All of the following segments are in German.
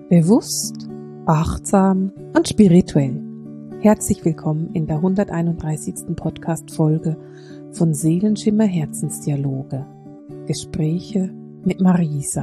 Bewusst, achtsam und spirituell. Herzlich willkommen in der 131. Podcast-Folge von Seelenschimmer Herzensdialoge. Gespräche mit Marisa.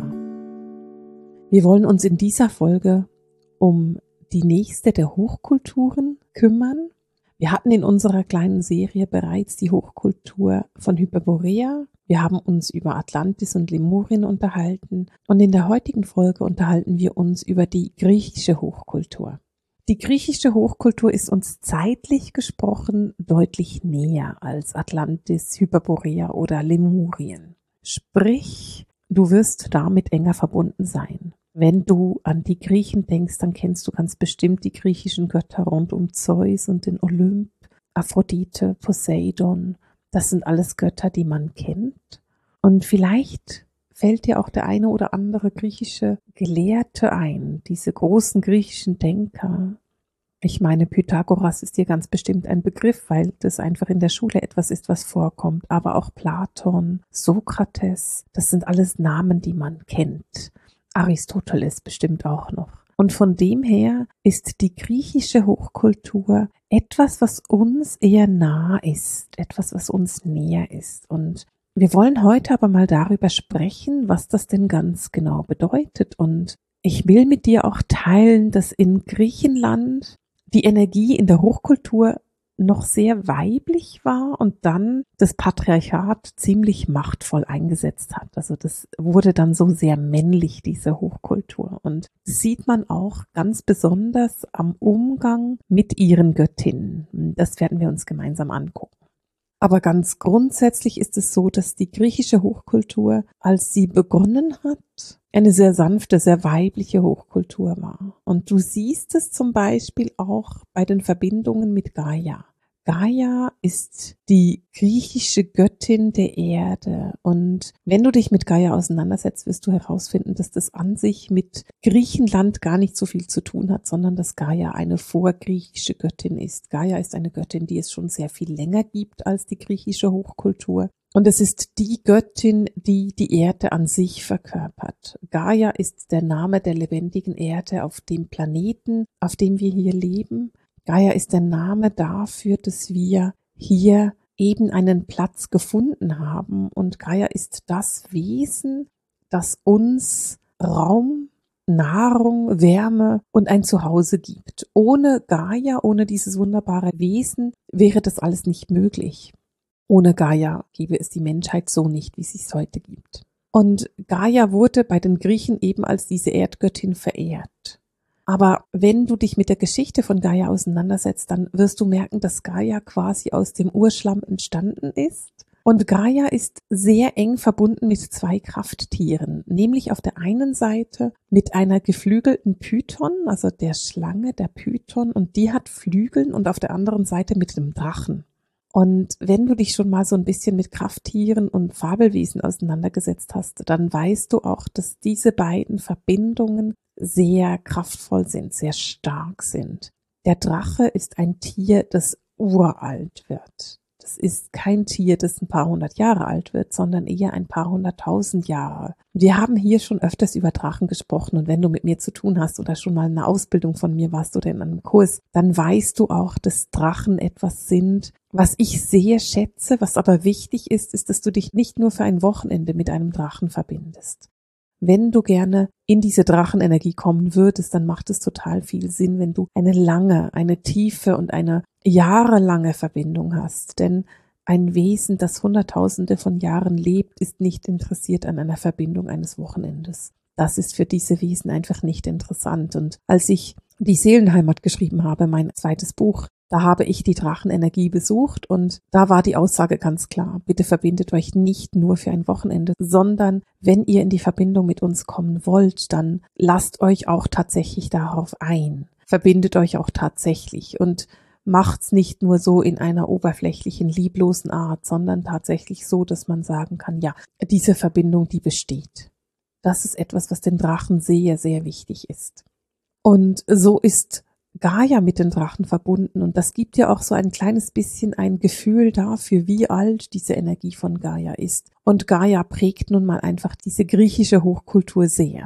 Wir wollen uns in dieser Folge um die nächste der Hochkulturen kümmern. Wir hatten in unserer kleinen Serie bereits die Hochkultur von Hyperborea. Wir haben uns über Atlantis und Lemurien unterhalten und in der heutigen Folge unterhalten wir uns über die griechische Hochkultur. Die griechische Hochkultur ist uns zeitlich gesprochen deutlich näher als Atlantis, Hyperborea oder Lemurien. Sprich, du wirst damit enger verbunden sein. Wenn du an die Griechen denkst, dann kennst du ganz bestimmt die griechischen Götter rund um Zeus und den Olymp, Aphrodite, Poseidon. Das sind alles Götter, die man kennt. Und vielleicht fällt dir auch der eine oder andere griechische Gelehrte ein, diese großen griechischen Denker. Ich meine, Pythagoras ist dir ganz bestimmt ein Begriff, weil das einfach in der Schule etwas ist, was vorkommt. Aber auch Platon, Sokrates, das sind alles Namen, die man kennt. Aristoteles bestimmt auch noch. Und von dem her ist die griechische Hochkultur etwas, was uns eher nah ist, etwas, was uns näher ist. Und wir wollen heute aber mal darüber sprechen, was das denn ganz genau bedeutet. Und ich will mit dir auch teilen, dass in Griechenland die Energie in der Hochkultur noch sehr weiblich war und dann das Patriarchat ziemlich machtvoll eingesetzt hat. Also das wurde dann so sehr männlich, diese Hochkultur. Und das sieht man auch ganz besonders am Umgang mit ihren Göttinnen. Das werden wir uns gemeinsam angucken. Aber ganz grundsätzlich ist es so, dass die griechische Hochkultur, als sie begonnen hat, eine sehr sanfte, sehr weibliche Hochkultur war. Und du siehst es zum Beispiel auch bei den Verbindungen mit Gaia. Gaia ist die griechische Göttin der Erde. Und wenn du dich mit Gaia auseinandersetzt, wirst du herausfinden, dass das an sich mit Griechenland gar nicht so viel zu tun hat, sondern dass Gaia eine vorgriechische Göttin ist. Gaia ist eine Göttin, die es schon sehr viel länger gibt als die griechische Hochkultur. Und es ist die Göttin, die die Erde an sich verkörpert. Gaia ist der Name der lebendigen Erde auf dem Planeten, auf dem wir hier leben. Gaia ist der Name dafür, dass wir hier eben einen Platz gefunden haben. Und Gaia ist das Wesen, das uns Raum, Nahrung, Wärme und ein Zuhause gibt. Ohne Gaia, ohne dieses wunderbare Wesen, wäre das alles nicht möglich. Ohne Gaia gäbe es die Menschheit so nicht, wie sie es heute gibt. Und Gaia wurde bei den Griechen eben als diese Erdgöttin verehrt. Aber wenn du dich mit der Geschichte von Gaia auseinandersetzt, dann wirst du merken, dass Gaia quasi aus dem Urschlamm entstanden ist. Und Gaia ist sehr eng verbunden mit zwei Krafttieren, nämlich auf der einen Seite mit einer geflügelten Python, also der Schlange, der Python, und die hat Flügeln, und auf der anderen Seite mit dem Drachen. Und wenn du dich schon mal so ein bisschen mit Krafttieren und Fabelwesen auseinandergesetzt hast, dann weißt du auch, dass diese beiden Verbindungen sehr kraftvoll sind, sehr stark sind. Der Drache ist ein Tier, das uralt wird. Das ist kein Tier, das ein paar hundert Jahre alt wird, sondern eher ein paar hunderttausend Jahre. Wir haben hier schon öfters über Drachen gesprochen, und wenn du mit mir zu tun hast oder schon mal in einer Ausbildung von mir warst oder in einem Kurs, dann weißt du auch, dass Drachen etwas sind, was ich sehr schätze. Was aber wichtig ist, ist, dass du dich nicht nur für ein Wochenende mit einem Drachen verbindest. Wenn du gerne in diese Drachenenergie kommen würdest, dann macht es total viel Sinn, wenn du eine lange, eine tiefe und eine jahrelange Verbindung hast. Denn ein Wesen, das Hunderttausende von Jahren lebt, ist nicht interessiert an einer Verbindung eines Wochenendes. Das ist für diese Wesen einfach nicht interessant. Und als ich die Seelenheimat geschrieben habe, mein zweites Buch, da habe ich die Drachenenergie besucht, und da war die Aussage ganz klar: Bitte verbindet euch nicht nur für ein Wochenende, sondern wenn ihr in die Verbindung mit uns kommen wollt, dann lasst euch auch tatsächlich darauf ein. Verbindet euch auch tatsächlich und macht's nicht nur so in einer oberflächlichen, lieblosen Art, sondern tatsächlich so, dass man sagen kann, ja, diese Verbindung, die besteht. Das ist etwas, was den Drachen sehr, sehr wichtig ist. Und so ist Gaia mit den Drachen verbunden, und das gibt ja auch so ein kleines bisschen ein Gefühl dafür, wie alt diese Energie von Gaia ist. Und Gaia prägt nun mal einfach diese griechische Hochkultur sehr.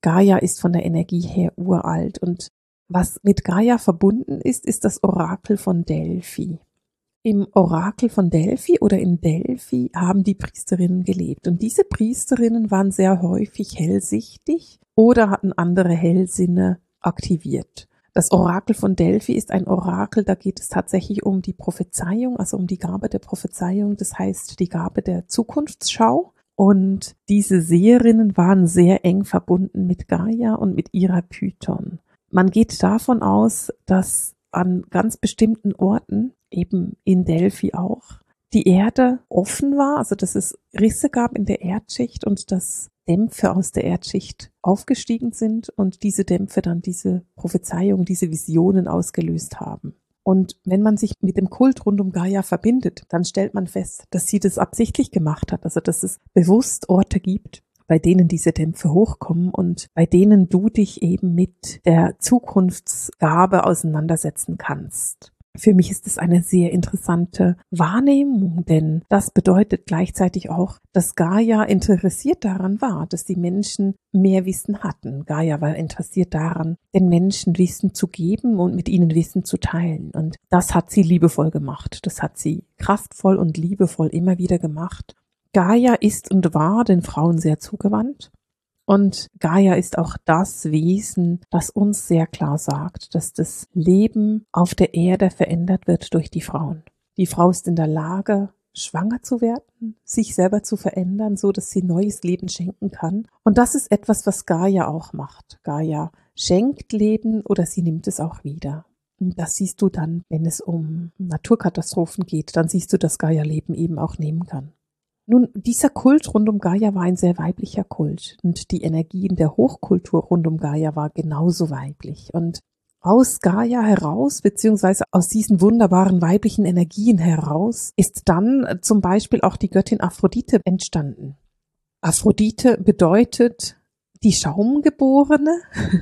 Gaia ist von der Energie her uralt. Und was mit Gaia verbunden ist, ist das Orakel von Delphi. Im Orakel von Delphi oder in Delphi haben die Priesterinnen gelebt. Und diese Priesterinnen waren sehr häufig hellsichtig oder hatten andere Hellsinne aktiviert. Das Orakel von Delphi ist ein Orakel, da geht es tatsächlich um die Prophezeiung, also um die Gabe der Prophezeiung, das heißt die Gabe der Zukunftsschau. Und diese Seherinnen waren sehr eng verbunden mit Gaia und mit ihrer Python. Man geht davon aus, dass an ganz bestimmten Orten, eben in Delphi auch, die Erde offen war, also dass es Risse gab in der Erdschicht und dass Dämpfe aus der Erdschicht aufgestiegen sind und diese Dämpfe dann diese Prophezeiung, diese Visionen ausgelöst haben. Und wenn man sich mit dem Kult rund um Gaia verbindet, dann stellt man fest, dass sie das absichtlich gemacht hat, also dass es bewusst Orte gibt, bei denen diese Dämpfe hochkommen und bei denen du dich eben mit der Zukunftsgabe auseinandersetzen kannst. Für mich ist es eine sehr interessante Wahrnehmung, denn das bedeutet gleichzeitig auch, dass Gaia interessiert daran war, dass die Menschen mehr Wissen hatten. Gaia war interessiert daran, den Menschen Wissen zu geben und mit ihnen Wissen zu teilen. Und das hat sie liebevoll gemacht. Das hat sie kraftvoll und liebevoll immer wieder gemacht. Gaia ist und war den Frauen sehr zugewandt. Und Gaia ist auch das Wesen, das uns sehr klar sagt, dass das Leben auf der Erde verändert wird durch die Frauen. Die Frau ist in der Lage, schwanger zu werden, sich selber zu verändern, so dass sie neues Leben schenken kann. Und das ist etwas, was Gaia auch macht. Gaia schenkt Leben oder sie nimmt es auch wieder. Und das siehst du dann, wenn es um Naturkatastrophen geht, dann siehst du, dass Gaia Leben eben auch nehmen kann. Nun, dieser Kult rund um Gaia war ein sehr weiblicher Kult und die Energie in der Hochkultur rund um Gaia war genauso weiblich. Und aus Gaia heraus, beziehungsweise aus diesen wunderbaren weiblichen Energien heraus, ist dann zum Beispiel auch die Göttin Aphrodite entstanden. Aphrodite bedeutet die Schaumgeborene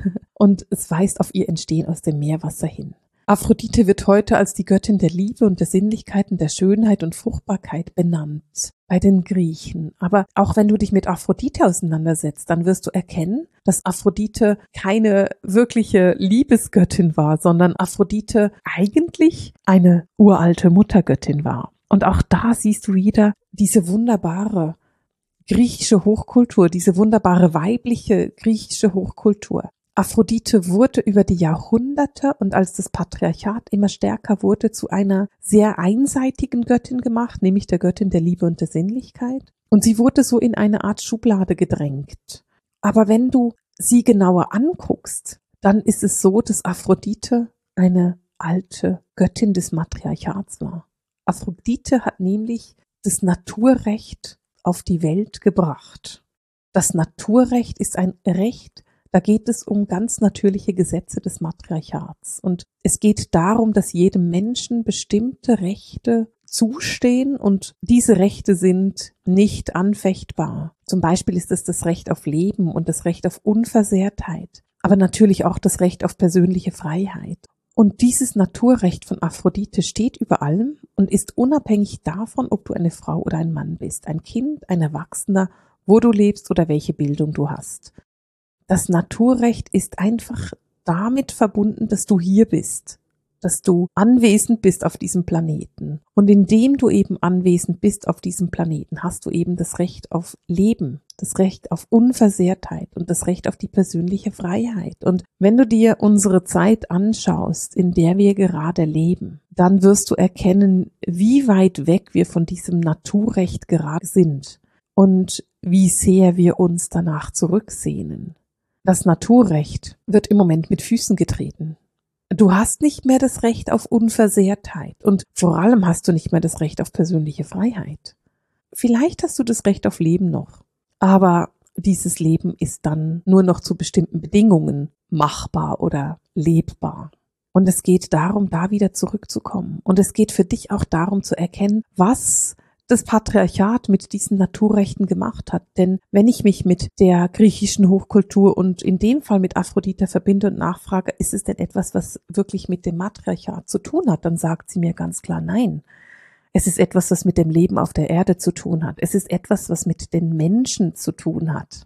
und es weist auf ihr Entstehen aus dem Meerwasser hin. Aphrodite wird heute als die Göttin der Liebe und der Sinnlichkeit und der Schönheit und Fruchtbarkeit benannt bei den Griechen. Aber auch wenn du dich mit Aphrodite auseinandersetzt, dann wirst du erkennen, dass Aphrodite keine wirkliche Liebesgöttin war, sondern Aphrodite eigentlich eine uralte Muttergöttin war. Und auch da siehst du wieder diese wunderbare griechische Hochkultur, diese wunderbare weibliche griechische Hochkultur. Aphrodite wurde über die Jahrhunderte und als das Patriarchat immer stärker wurde, zu einer sehr einseitigen Göttin gemacht, nämlich der Göttin der Liebe und der Sinnlichkeit. Und sie wurde so in eine Art Schublade gedrängt. Aber wenn du sie genauer anguckst, dann ist es so, dass Aphrodite eine alte Göttin des Matriarchats war. Aphrodite hat nämlich das Naturrecht auf die Welt gebracht. Das Naturrecht ist ein Recht, da geht es um ganz natürliche Gesetze des Matriarchats. Und es geht darum, dass jedem Menschen bestimmte Rechte zustehen und diese Rechte sind nicht anfechtbar. Zum Beispiel ist es das Recht auf Leben und das Recht auf Unversehrtheit, aber natürlich auch das Recht auf persönliche Freiheit. Und dieses Naturrecht von Aphrodite steht über allem und ist unabhängig davon, ob du eine Frau oder ein Mann bist, ein Kind, ein Erwachsener, wo du lebst oder welche Bildung du hast. Das Naturrecht ist einfach damit verbunden, dass du hier bist, dass du anwesend bist auf diesem Planeten. Und indem du eben anwesend bist auf diesem Planeten, hast du eben das Recht auf Leben, das Recht auf Unversehrtheit und das Recht auf die persönliche Freiheit. Und wenn du dir unsere Zeit anschaust, in der wir gerade leben, dann wirst du erkennen, wie weit weg wir von diesem Naturrecht gerade sind und wie sehr wir uns danach zurücksehnen. Das Naturrecht wird im Moment mit Füßen getreten. Du hast nicht mehr das Recht auf Unversehrtheit und vor allem hast du nicht mehr das Recht auf persönliche Freiheit. Vielleicht hast du das Recht auf Leben noch, aber dieses Leben ist dann nur noch zu bestimmten Bedingungen machbar oder lebbar. Und es geht darum, da wieder zurückzukommen. Und es geht für dich auch darum zu erkennen, was das Patriarchat mit diesen Naturrechten gemacht hat. Denn wenn ich mich mit der griechischen Hochkultur und in dem Fall mit Aphrodite verbinde und nachfrage, ist es denn etwas, was wirklich mit dem Matriarchat zu tun hat, dann sagt sie mir ganz klar nein. Es ist etwas, was mit dem Leben auf der Erde zu tun hat. Es ist etwas, was mit den Menschen zu tun hat.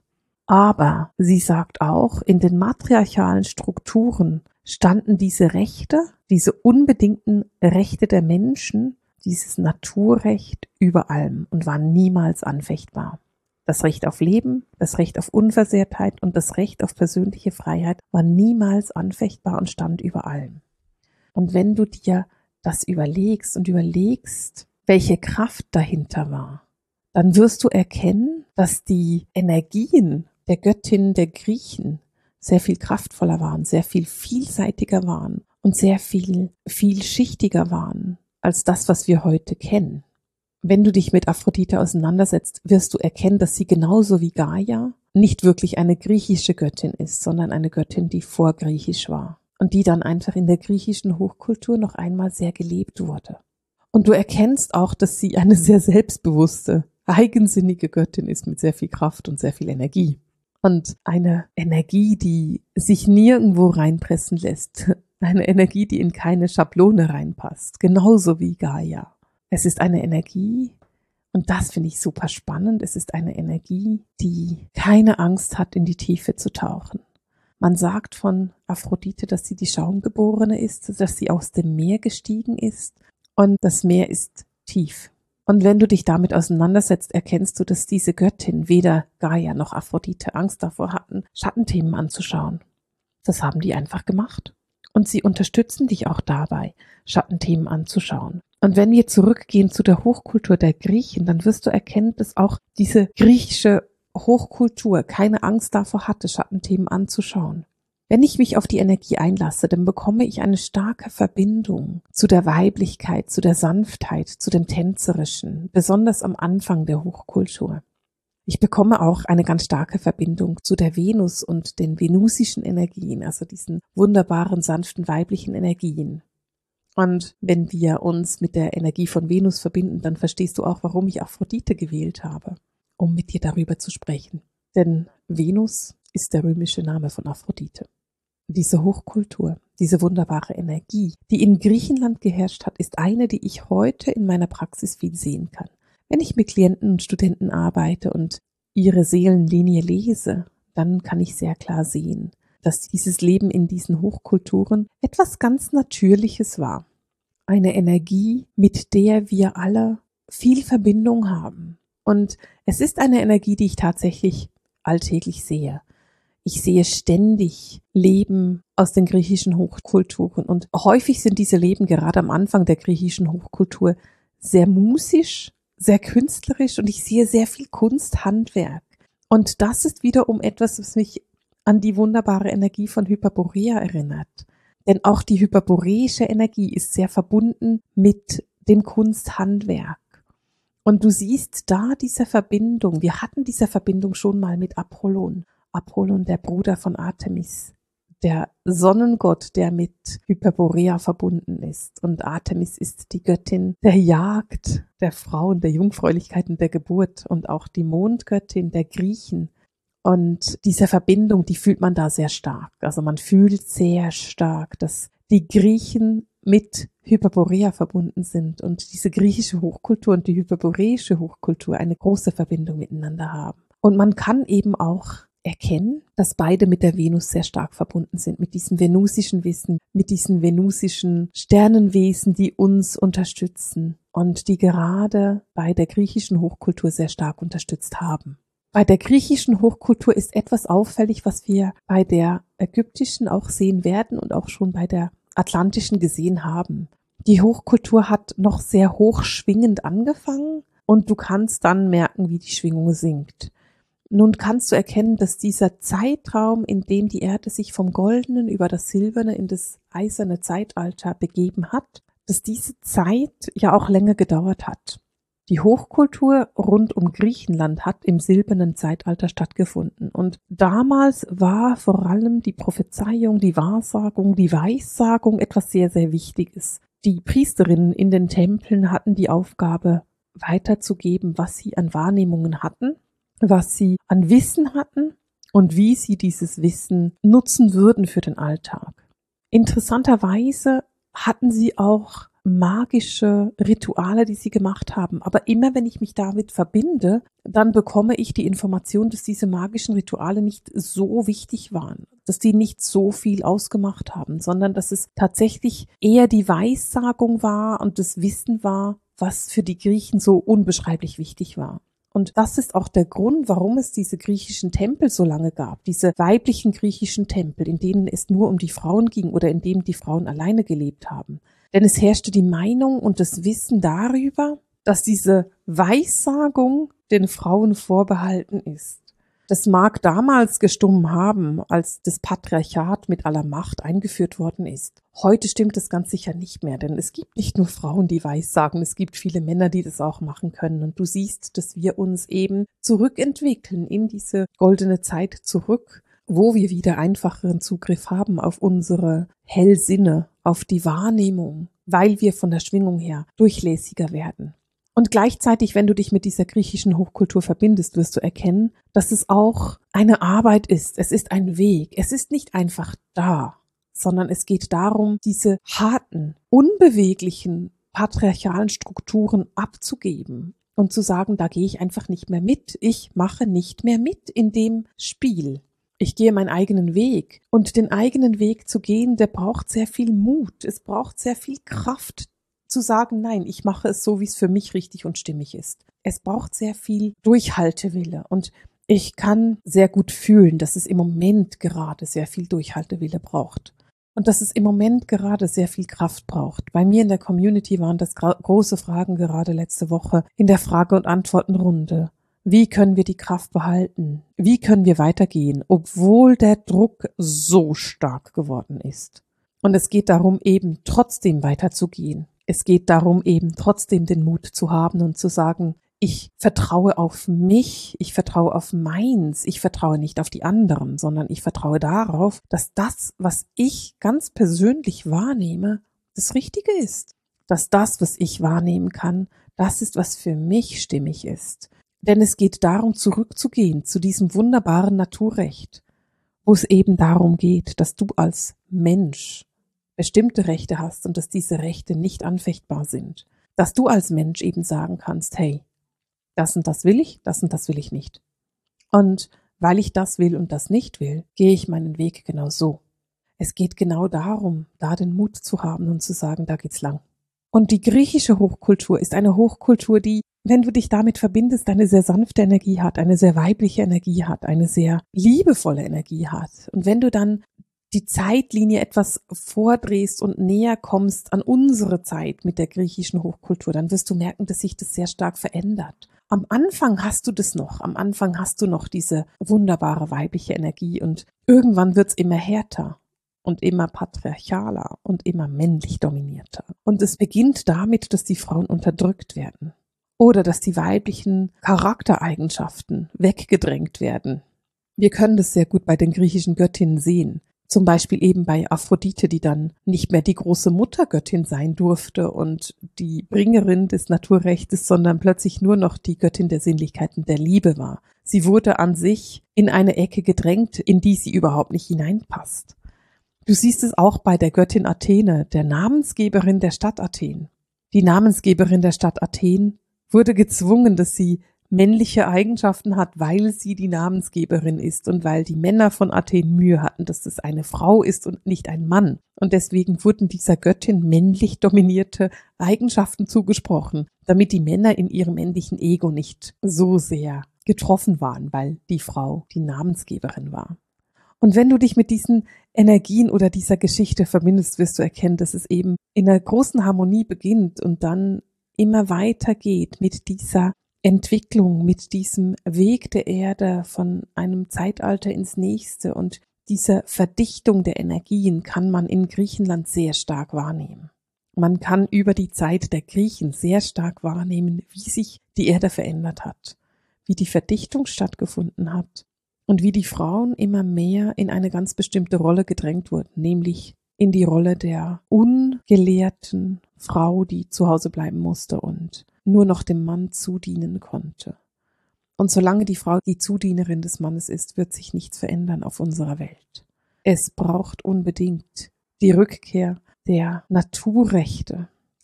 Aber sie sagt auch, in den matriarchalen Strukturen standen diese Rechte, diese unbedingten Rechte der Menschen, dieses Naturrecht über allem und waren niemals anfechtbar. Das Recht auf Leben, das Recht auf Unversehrtheit und das Recht auf persönliche Freiheit war niemals anfechtbar und stand über allem. Und wenn du dir das überlegst, welche Kraft dahinter war, dann wirst du erkennen, dass die Energien der Göttin der Griechen sehr viel kraftvoller waren, sehr viel vielseitiger waren und sehr viel vielschichtiger waren als das, was wir heute kennen. Wenn du dich mit Aphrodite auseinandersetzt, wirst du erkennen, dass sie genauso wie Gaia nicht wirklich eine griechische Göttin ist, sondern eine Göttin, die vorgriechisch war und die dann einfach in der griechischen Hochkultur noch einmal sehr gelebt wurde. Und du erkennst auch, dass sie eine sehr selbstbewusste, eigensinnige Göttin ist mit sehr viel Kraft und sehr viel Energie. Und eine Energie, die sich nirgendwo reinpressen lässt. Eine Energie, die in keine Schablone reinpasst. Genauso wie Gaia. Es ist eine Energie, und das finde ich super spannend, es ist eine Energie, die keine Angst hat, in die Tiefe zu tauchen. Man sagt von Aphrodite, dass sie die Schaumgeborene ist, dass sie aus dem Meer gestiegen ist und das Meer ist tief. Und wenn du dich damit auseinandersetzt, erkennst du, dass diese Göttin, weder Gaia noch Aphrodite, Angst davor hatten, Schattenthemen anzuschauen. Das haben die einfach gemacht. Und sie unterstützen dich auch dabei, Schattenthemen anzuschauen. Und wenn wir zurückgehen zu der Hochkultur der Griechen, dann wirst du erkennen, dass auch diese griechische Hochkultur keine Angst davor hatte, Schattenthemen anzuschauen. Wenn ich mich auf die Energie einlasse, dann bekomme ich eine starke Verbindung zu der Weiblichkeit, zu der Sanftheit, zu dem Tänzerischen, besonders am Anfang der Hochkultur. Ich bekomme auch eine ganz starke Verbindung zu der Venus und den venusischen Energien, also diesen wunderbaren, sanften, weiblichen Energien. Und wenn wir uns mit der Energie von Venus verbinden, dann verstehst du auch, warum ich Aphrodite gewählt habe, um mit dir darüber zu sprechen. Denn Venus ist der römische Name von Aphrodite. Diese Hochkultur, diese wunderbare Energie, die in Griechenland geherrscht hat, ist eine, die ich heute in meiner Praxis viel sehen kann. Wenn ich mit Klienten und Studenten arbeite und ihre Seelenlinie lese, dann kann ich sehr klar sehen, dass dieses Leben in diesen Hochkulturen etwas ganz Natürliches war. Eine Energie, mit der wir alle viel Verbindung haben. Und es ist eine Energie, die ich tatsächlich alltäglich sehe. Ich sehe ständig Leben aus den griechischen Hochkulturen. Und häufig sind diese Leben gerade am Anfang der griechischen Hochkultur sehr musisch, sehr künstlerisch und ich sehe sehr viel Kunsthandwerk. Und das ist wiederum etwas, was mich an die wunderbare Energie von Hyperborea erinnert. Denn auch die hyperboreische Energie ist sehr verbunden mit dem Kunsthandwerk. Und du siehst da diese Verbindung. Wir hatten diese Verbindung schon mal mit Apollon. Apollon, der Bruder von Artemis, der Sonnengott, der mit Hyperborea verbunden ist. Und Artemis ist die Göttin der Jagd, der Frauen, der Jungfräulichkeit und der Geburt und auch die Mondgöttin der Griechen. Und diese Verbindung, die fühlt man da sehr stark. Also man fühlt sehr stark, dass die Griechen mit Hyperborea verbunden sind und diese griechische Hochkultur und die hyperboreische Hochkultur eine große Verbindung miteinander haben. Und man kann eben auch erkennen, dass beide mit der Venus sehr stark verbunden sind, mit diesem venusischen Wissen, mit diesen venusischen Sternenwesen, die uns unterstützen und die gerade bei der griechischen Hochkultur sehr stark unterstützt haben. Bei der griechischen Hochkultur ist etwas auffällig, was wir bei der ägyptischen auch sehen werden und auch schon bei der atlantischen gesehen haben. Die Hochkultur hat noch sehr hoch schwingend angefangen und du kannst dann merken, wie die Schwingung sinkt. Nun kannst du erkennen, dass dieser Zeitraum, in dem die Erde sich vom Goldenen über das Silberne in das eiserne Zeitalter begeben hat, dass diese Zeit ja auch länger gedauert hat. Die Hochkultur rund um Griechenland hat im silbernen Zeitalter stattgefunden und damals war vor allem die Prophezeiung, die Wahrsagung, die Weissagung etwas sehr, sehr Wichtiges. Die Priesterinnen in den Tempeln hatten die Aufgabe, weiterzugeben, was sie an Wahrnehmungen hatten, was sie an Wissen hatten und wie sie dieses Wissen nutzen würden für den Alltag. Interessanterweise hatten sie auch magische Rituale, die sie gemacht haben. Aber immer wenn ich mich damit verbinde, dann bekomme ich die Information, dass diese magischen Rituale nicht so wichtig waren, dass die nicht so viel ausgemacht haben, sondern dass es tatsächlich eher die Weissagung war und das Wissen war, was für die Griechen so unbeschreiblich wichtig war. Und das ist auch der Grund, warum es diese griechischen Tempel so lange gab, diese weiblichen griechischen Tempel, in denen es nur um die Frauen ging oder in denen die Frauen alleine gelebt haben. Denn es herrschte die Meinung und das Wissen darüber, dass diese Weissagung den Frauen vorbehalten ist. Das mag damals gestummt haben, als das Patriarchat mit aller Macht eingeführt worden ist. Heute stimmt das ganz sicher nicht mehr, denn es gibt nicht nur Frauen, die Weissagen, es gibt viele Männer, die das auch machen können. Und du siehst, dass wir uns eben zurückentwickeln in diese goldene Zeit zurück, wo wir wieder einfacheren Zugriff haben auf unsere Hellsinne, auf die Wahrnehmung, weil wir von der Schwingung her durchlässiger werden. Und gleichzeitig, wenn du dich mit dieser griechischen Hochkultur verbindest, wirst du erkennen, dass es auch eine Arbeit ist. Es ist ein Weg. Es ist nicht einfach da, sondern es geht darum, diese harten, unbeweglichen, patriarchalen Strukturen abzugeben und zu sagen, da gehe ich einfach nicht mehr mit. Ich mache nicht mehr mit in dem Spiel. Ich gehe meinen eigenen Weg. Und den eigenen Weg zu gehen, der braucht sehr viel Mut. Es braucht sehr viel Kraft, zu sagen, nein, ich mache es so, wie es für mich richtig und stimmig ist. Es braucht sehr viel Durchhaltewille und ich kann sehr gut fühlen, dass es im Moment gerade sehr viel Durchhaltewille braucht und dass es im Moment gerade sehr viel Kraft braucht. Bei mir in der Community waren das große Fragen gerade letzte Woche in der Frage- und Antwortenrunde. Wie können wir die Kraft behalten? Wie können wir weitergehen, obwohl der Druck so stark geworden ist? Und es geht darum, eben trotzdem weiterzugehen. Es geht darum, eben trotzdem den Mut zu haben und zu sagen, ich vertraue auf mich, ich vertraue auf meins, ich vertraue nicht auf die anderen, sondern ich vertraue darauf, dass das, was ich ganz persönlich wahrnehme, das Richtige ist. Dass das, was ich wahrnehmen kann, das ist, was für mich stimmig ist. Denn es geht darum, zurückzugehen zu diesem wunderbaren Naturrecht, wo es eben darum geht, dass du als Mensch bestimmte Rechte hast und dass diese Rechte nicht anfechtbar sind. Dass du als Mensch eben sagen kannst, hey, das und das will ich nicht. Und weil ich das will und das nicht will, gehe ich meinen Weg genau so. Es geht genau darum, da den Mut zu haben und zu sagen, da geht's lang. Und die griechische Hochkultur ist eine Hochkultur, die, wenn du dich damit verbindest, eine sehr sanfte Energie hat, eine sehr weibliche Energie hat, eine sehr liebevolle Energie hat. Und wenn du dann die Zeitlinie etwas vordrehst und näher kommst an unsere Zeit mit der griechischen Hochkultur, dann wirst du merken, dass sich das sehr stark verändert. Am Anfang hast du das noch, am Anfang hast du noch diese wunderbare weibliche Energie und irgendwann wird's immer härter und immer patriarchaler und immer männlich dominierter. Und es beginnt damit, dass die Frauen unterdrückt werden oder dass die weiblichen Charaktereigenschaften weggedrängt werden. Wir können das sehr gut bei den griechischen Göttinnen sehen. Zum Beispiel eben bei Aphrodite, die dann nicht mehr die große Muttergöttin sein durfte und die Bringerin des Naturrechtes, sondern plötzlich nur noch die Göttin der Sinnlichkeit und der Liebe war. Sie wurde an sich in eine Ecke gedrängt, in die sie überhaupt nicht hineinpasst. Du siehst es auch bei der Göttin Athene, der Namensgeberin der Stadt Athen. Die Namensgeberin der Stadt Athen wurde gezwungen, dass sie männliche Eigenschaften hat, weil sie die Namensgeberin ist und weil die Männer von Athen Mühe hatten, dass das eine Frau ist und nicht ein Mann. Und deswegen wurden dieser Göttin männlich dominierte Eigenschaften zugesprochen, damit die Männer in ihrem männlichen Ego nicht so sehr getroffen waren, weil die Frau die Namensgeberin war. Und wenn du dich mit diesen Energien oder dieser Geschichte verbindest, wirst du erkennen, dass es eben in einer großen Harmonie beginnt und dann immer weiter geht mit dieser Entwicklung, mit diesem Weg der Erde von einem Zeitalter ins nächste und diese Verdichtung der Energien kann man in Griechenland sehr stark wahrnehmen. Man kann über die Zeit der Griechen sehr stark wahrnehmen, wie sich die Erde verändert hat, wie die Verdichtung stattgefunden hat und wie die Frauen immer mehr in eine ganz bestimmte Rolle gedrängt wurden, nämlich in die Rolle der ungelehrten Frau, die zu Hause bleiben musste und nur noch dem Mann zudienen konnte. Und solange die Frau die Zudienerin des Mannes ist, wird sich nichts verändern auf unserer Welt. Es braucht unbedingt die Rückkehr der Naturrechte.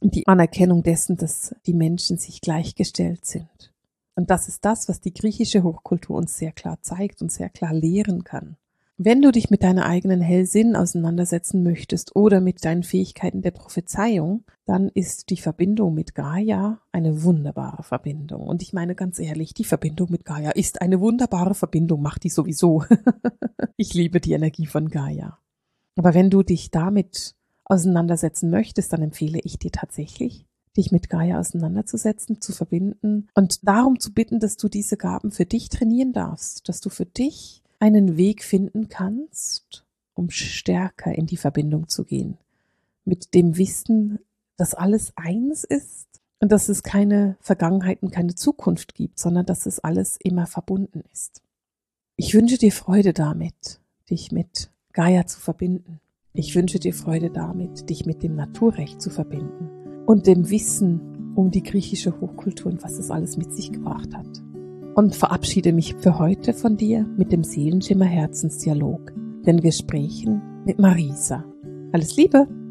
und die Anerkennung dessen, dass die Menschen sich gleichgestellt sind. Und das ist das, was die griechische Hochkultur uns sehr klar zeigt und sehr klar lehren kann. Wenn du dich mit deiner eigenen Hellsinn auseinandersetzen möchtest oder mit deinen Fähigkeiten der Prophezeiung, dann ist die Verbindung mit Gaia eine wunderbare Verbindung. Und ich meine ganz ehrlich, die Verbindung mit Gaia ist eine wunderbare Verbindung, macht die sowieso. Ich liebe die Energie von Gaia. Aber wenn du dich damit auseinandersetzen möchtest, dann empfehle ich dir tatsächlich, dich mit Gaia auseinanderzusetzen, zu verbinden und darum zu bitten, dass du diese Gaben für dich trainieren darfst, dass du für dich einen Weg finden kannst, um stärker in die Verbindung zu gehen. Mit dem Wissen, dass alles eins ist und dass es keine Vergangenheit und keine Zukunft gibt, sondern dass es alles immer verbunden ist. Ich wünsche dir Freude damit, dich mit Gaia zu verbinden. Ich wünsche dir Freude damit, dich mit dem Naturrecht zu verbinden und dem Wissen um die griechische Hochkultur und was es alles mit sich gebracht hat. Und verabschiede mich für heute von dir mit dem Seelenschimmer Herzensdialog, den Gesprächen mit Marisa. Alles Liebe!